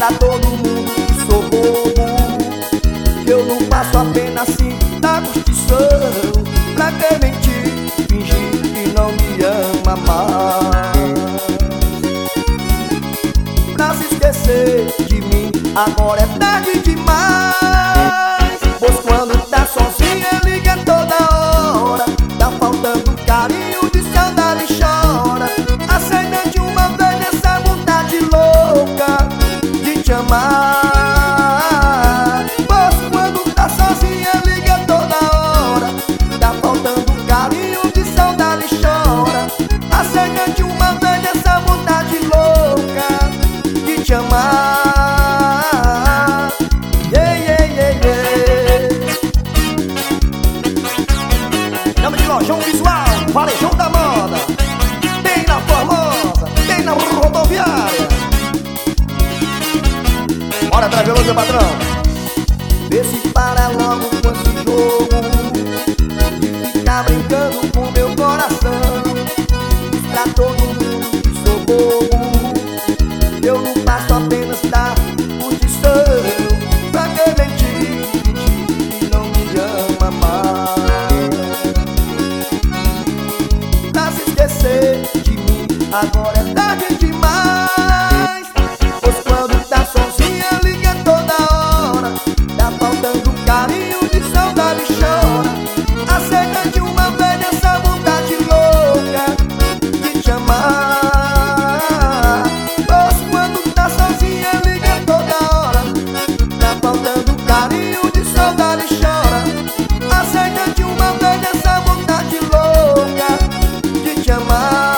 pra todo mundo que sou bobo, que eu não passo apenas assim da curtição. Pra que mentir, fingir que não me ama mais? Pra se esquecer de mim, agora é tarde demais. Pois quando tá sozinha liga toda hora, tá faltando carinho, de saudade chora. Aceita de uma vez essa vontade louca de te amar. Pois quando tá sozinha liga toda hora, tá faltando carinho, de saudade chora. Aceita de uma vez essa vontade louca de te amar. Lojão Visual, Varejão da Moda, tem na Formosa, tem na rodoviária. Bora, Traveloso, meu patrão. Vê se para logo com esse jogo de ficar brincando com meu coração. Diz pra todo mundo que sou bobo, eu não passo apenas da curtição. Pra que mentir, que não me ama mais? De mim, agora é tarde demais. Pois quando tá sozinha liga toda hora, tá faltando carinho, de saudade chora. Aceita de uma vez essa vontade louca de te amar. Pois quando tá sozinha liga toda hora, tá faltando carinho, de saudade chora. Aceita de uma vez essa vontade louca de te amar.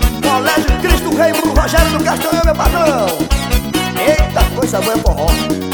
Colégio Cristo Rei, Rogério do Castanhão, meu patrão. Eita, coisa boa, forró.